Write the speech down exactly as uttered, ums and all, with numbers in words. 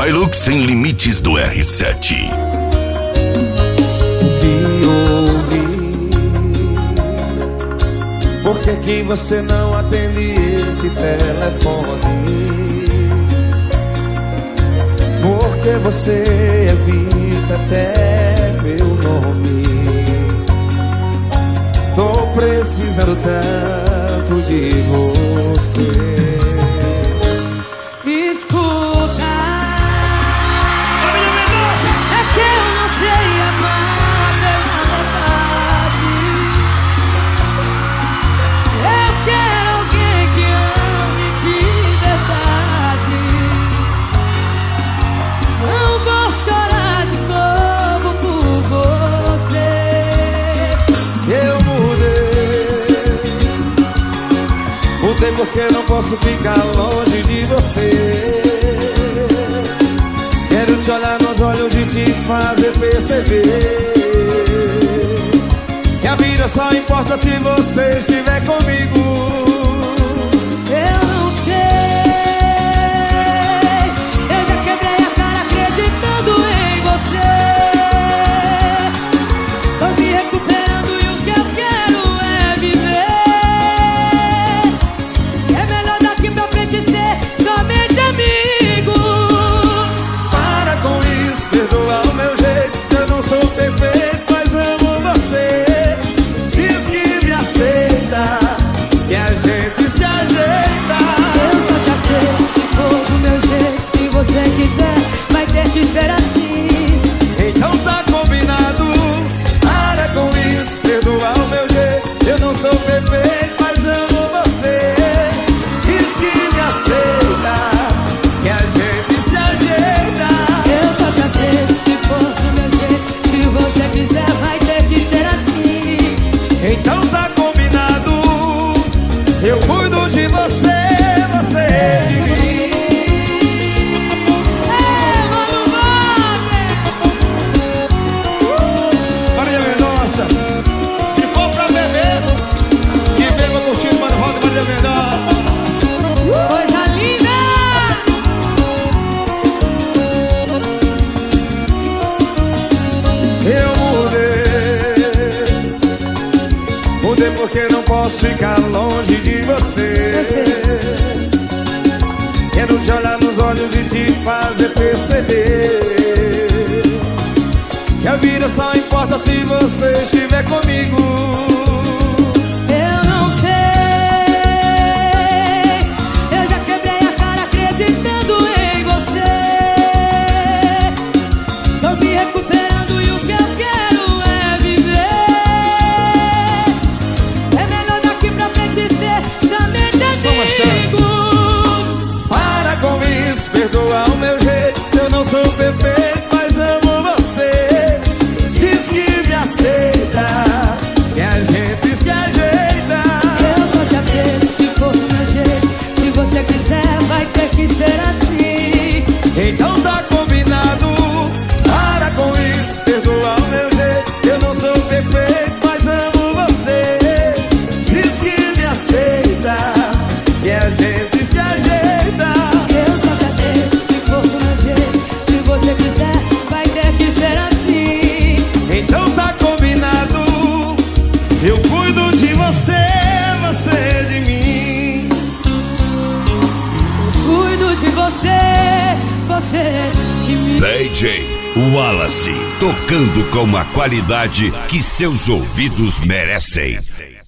Hilux Sem Limites do R sete. Por que que você não atende esse telefone? Por que você evita até meu nome? Tô precisando tanto de você. Escuta, é que eu não sei amar pela vontade. Eu quero alguém que ame de verdade. Não vou chorar de novo por você. Eu mudei, mudei porque não posso ficar longe de você. Quero te olhar nos olhos e te fazer perceber que a vida só importa se você estiver comigo. Eu não sei, eu já quebrei a cara acreditando em você. Tô me recuperando e o que eu quero é viver. É melhor daqui pra frente ser somente amigo. Para com isso, perdoa o meu jeito. Eu não sou perfeito, mas amo você. Diz que me aceita, que a gente se ajeita. Eu só te aceito se for do meu jeito. Se você quiser, vai ter que ser assim. Então tá combinado. Para com isso, perdoa o meu jeito. Eu não sou perfeito, mas amo você. Diz que me aceita, que a gente se ajeita. Eu só te aceito se for do meu jeito. Se você quiser, vai ter que ser assim. Então tá combinado. Eu cuido de você, você de mim. É, Mano Wagner. Marília Mendonça, se for pra beber, que beba curtindo Mano Wagner, Marília Mendonça. Coisa linda. Eu mudei, mudei porque não posso ficar longe de você. Quero te olhar nos olhos e te fazer perceber que a vida só importa se você estiver comigo. Eu não sei, eu já quebrei a cara acreditando em você. Tô me recuperando e o que eu quero é viver. É melhor daqui pra frente ser somente Só uma chance. amigo. Para com isso, perdoa o meu jeito. Eu não sou perfeito, mas amo você. Diz que me aceita, que a gente se ajeita. Eu só te aceito se for do meu jeito. Se você quiser, vai ter que ser assim. Então tá combinado. Para com isso, perdoa o meu jeito. Eu não sou perfeito, mas amo você. Diz que me aceita, que a gente se ajeita. Eu só te aceito se for do meu jeito. Se você quiser, vai ter que ser assim. Então tá combinado. Eu cuido de você, você de mim. Cuido de você, você de mim. D J Wallace, tocando com a qualidade que seus ouvidos merecem.